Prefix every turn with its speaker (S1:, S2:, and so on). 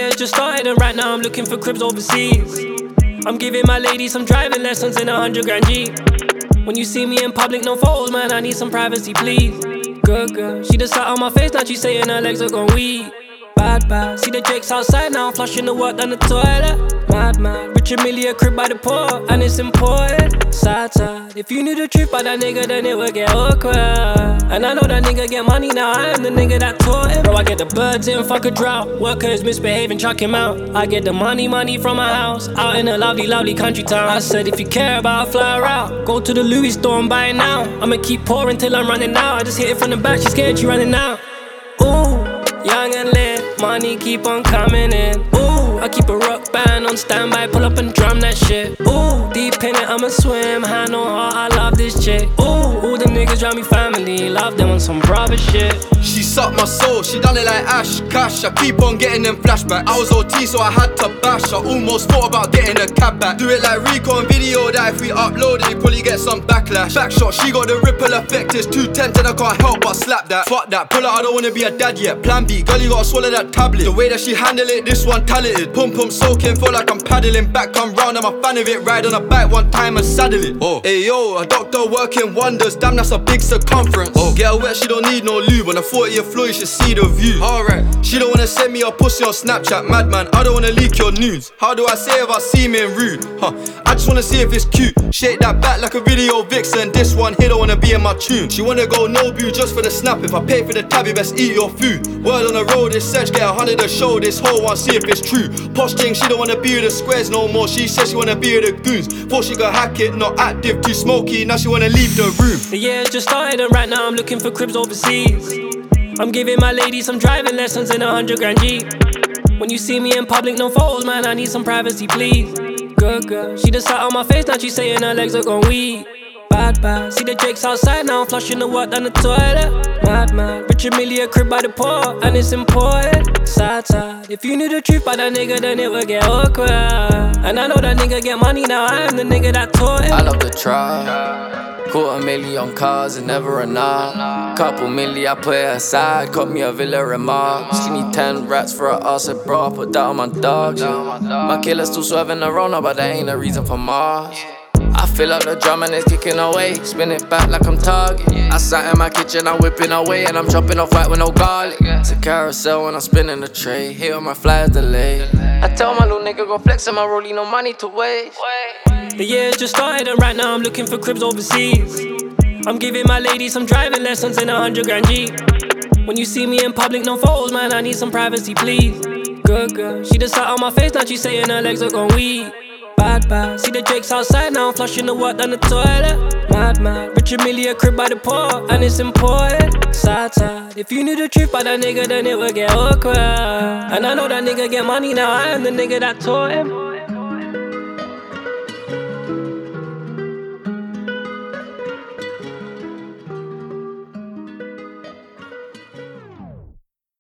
S1: year's just started and right now I'm looking for cribs overseas. I'm giving my lady some driving lessons in a 100 grand Jeep. When you see me in public, no photos, man, I need some privacy, please. Good girl, she just sat on my face, now she saying her legs are gone weak. Bad, bad, see the Jakes outside now, I'm flushing the work down the toilet. Mad, mad, Richard Millie, a crib by the port, and it's imported. Sad, sad, if you knew the truth about that nigga, then it would get awkward. And I know that nigga get money now, I am the nigga that taught him. Bro, I get the birds in, fuck a drought. Workers misbehaving, chuck him out. I get the money from my house, out in a lovely, lovely country town. I said if you care about a fly route, go to the Louis store and buy it now. I'ma keep pouring till I'm running out. I just hit it from the back, she scared she running out. Ooh, young and lit, money keep on coming in. Ooh, I keep a rock band on standby, pull up and drum that shit. Ooh, deep in it, I'ma swim, hand on heart, I love this chick. Ooh, all the niggas round me family, love them on some brother shit.
S2: She sucked my soul, she done it like Ash Cash. I keep on getting them flashbacks. I was OT so I had to bash. I almost thought about getting a cab back. Do it like Rico on video that if we upload it, you probably get some backlash. Backshot, she got the ripple effect, it's too tempting, I can't help but slap that. Fuck that, pull out, I don't wanna be a dad yet. Plan B, girl you gotta swallow that tablet. The way that she handle it, this one talented. Pum pum soaking, feel like I'm paddling. Back come round, I'm a fan of it. Ride on a bike one time and saddle it. Oh, hey yo, a doctor working wonders. Damn, that's a big circumference. Oh, get her wet, she don't need no lube. On the 40th floor, you should see the view. Alright, she don't wanna send me a pussy on Snapchat, madman. I don't wanna leak your nudes. How do I say if I seem in rude? I just wanna see if it's cute. Shake that back like a video vixen. This one here don't wanna be in my tune. She wanna go no view just for the snap. If I pay for the tab, you best eat your food. Word on the road, it's search, get 100 a show. This whole one, see if it's true. Posh thing, she don't wanna be with the squares no more. She says she wanna be with the goons. Thought she could hack it, not active, too smoky. Now she wanna leave the room.
S1: The year's just started and right now I'm looking for cribs overseas. I'm giving my lady some driving lessons in a 100 grand Jeep. When you see me in public, no photos, man, I need some privacy, please. Good girl, she just sat on my face, now she saying her legs are gone weak. Bad, bad, see the Jakes outside now, I'm flushing the work down the toilet. Mad, mad, Richard Millie, a crib by the port, and it's imported. Sad, sad, if you knew the truth about that nigga, then it would get awkward. And I know that nigga get money now, I am the nigga that taught him.
S3: I love the try. $250,000 on cars and never enough. Couple milli, I put it aside. Cut me a villa remarks. She need 10 rats for her ass, and bro, I put that on my dogs. My killer's still swerving around, but that ain't a reason for Mars. I fill up the drum and it's kicking away. Spin it back like I'm Target. I sat in my kitchen, I'm whipping away, and I'm chopping off white with no garlic. It's a carousel when I'm spinning the tray. Hit on my flyers delay. I tell my little nigga go flex on my rollie, no money to waste.
S1: The year's just started and right now I'm looking for cribs overseas. I'm giving my lady some driving lessons in a 100 grand Jeep. When you see me in public, no photos, man, I need some privacy, please. Good girl, she just sat on my face, now she saying her legs are gone weak. Bad, bad, see the Jakes outside now, I'm flushing the work down the toilet. Mad, mad, Richard Millie, a crib by the port, and it's imported. Sad, sad, if you knew the truth about that nigga, then it would get awkward. And I know that nigga get money now, I am the nigga that taught him.